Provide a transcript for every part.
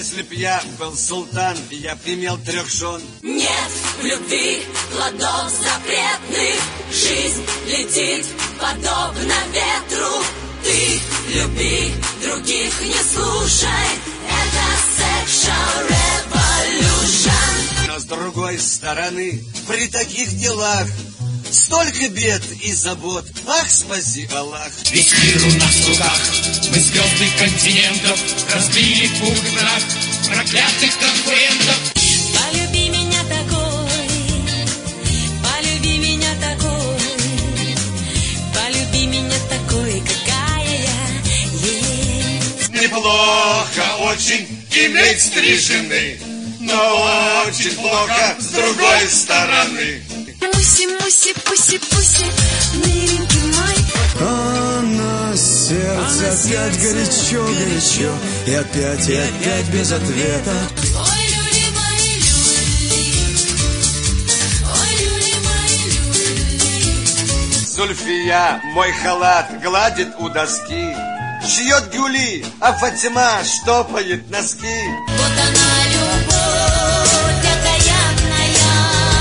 Если б я был султан, я б имел 3 жен. Нет в любви плодов запретных, жизнь летит подобно ветру. Ты люби, других не слушай, это Sexual Revolution. Но с другой стороны, при таких делах столько бед и забот, ах, спаси Аллах. Ведь мир у нас в руках, мы звезды континентов, разбили в пугнах проклятых конкурентов. Полюби меня такой, полюби меня такой, полюби меня такой, какая я есть. Неплохо очень иметь 3 жены, но очень плохо с другой стороны. Муси, муси, пуси, пуси, миленький мой. А на сердце опять горячо, горячо, и опять без ответа. Ой, люди мои, люди, ой, люди мои, люди. Зульфия мой халат гладит у доски, шьет гюли, а Фатима штопает носки. Вот она любовь окаянная.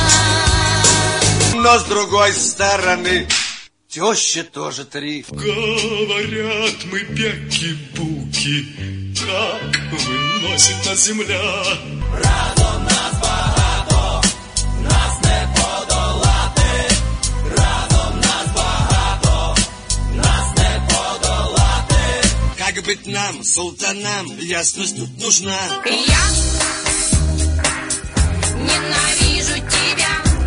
Но с другой стороны, теща тоже 3. Говорят, мы бяки-буки, как выносит нас земля. Разом нас багато, нас не подолати. Разом нас багато, нас не подолати. Как быть нам, султанам, ясность тут нужна. Я ненавижу тебя.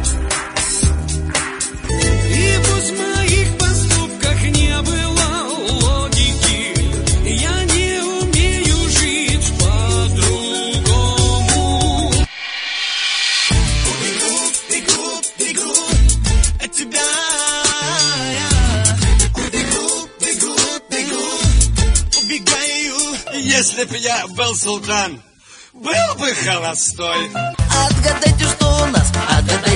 И пусть в моих поступках не было логики, я не умею жить по-другому. Бегу от тебя я. Бегу, убегаю. Если б я был султан, был бы холостой. Отгадайте, что у нас, отгадайте.